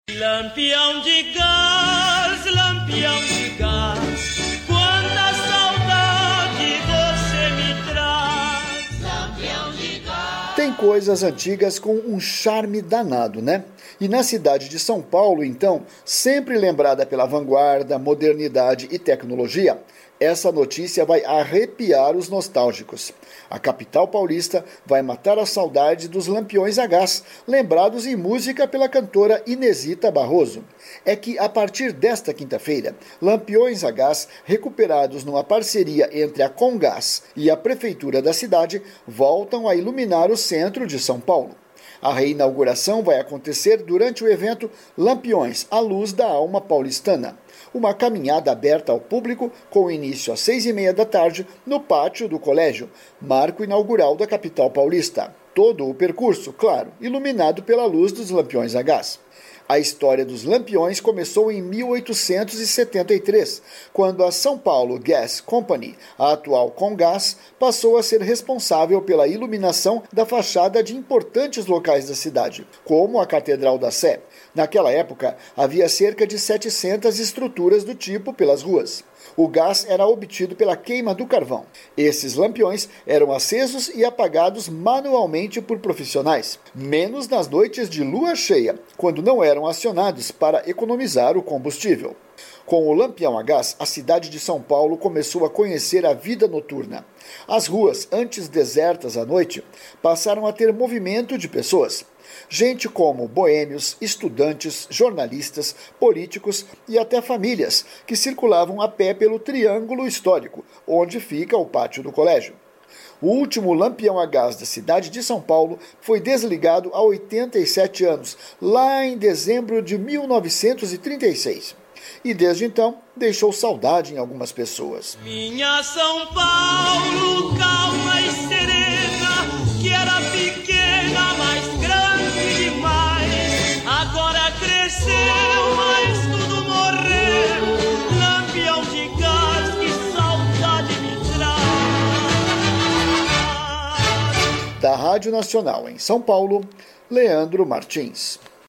Lampião de gás, quanta saudade você me traz. Lampião de gás. Tem coisas antigas com um charme danado, né? E na cidade de São Paulo, então, sempre lembrada pela vanguarda, modernidade e tecnologia, essa notícia vai arrepiar os nostálgicos. A capital paulista vai matar a saudade dos lampiões a gás, lembrados em música pela cantora Inesita Barroso. É que, a partir desta quinta-feira, lampiões a gás, recuperados numa parceria entre a Comgás e a prefeitura da cidade, voltam a iluminar o centro de São Paulo. A reinauguração vai acontecer durante o evento Lampiões, a Luz da Alma Paulistana. Uma caminhada aberta ao público com início às 6h30 da tarde no pátio do colégio, marco inaugural da capital paulista. Todo o percurso, claro, iluminado pela luz dos lampiões a gás. A história dos lampiões começou em 1873, quando a São Paulo Gas Company, a atual Comgás, passou a ser responsável pela iluminação da fachada de importantes locais da cidade, como a Catedral da Sé. Naquela época, havia cerca de 700 estruturas do tipo pelas ruas. O gás era obtido pela queima do carvão. Esses lampiões eram acesos e apagados manualmente por profissionais, menos nas noites de lua cheia, quando não eram acionados para economizar o combustível. Com o lampião a gás, a cidade de São Paulo começou a conhecer a vida noturna. As ruas, antes desertas à noite, passaram a ter movimento de pessoas. Gente como boêmios, estudantes, jornalistas, políticos e até famílias que circulavam a pé pelo Triângulo Histórico, onde fica o pátio do colégio. O último lampião a gás da cidade de São Paulo foi desligado há 87 anos, lá em dezembro de 1936. E desde então deixou saudade em algumas pessoas. Minha São Paulo, calma e serena, que era pequena, mas grande demais. Agora cresceu, mas tudo morreu. Lampião de gás, que saudade me traz. Da Rádio Nacional em São Paulo, Leandro Martins.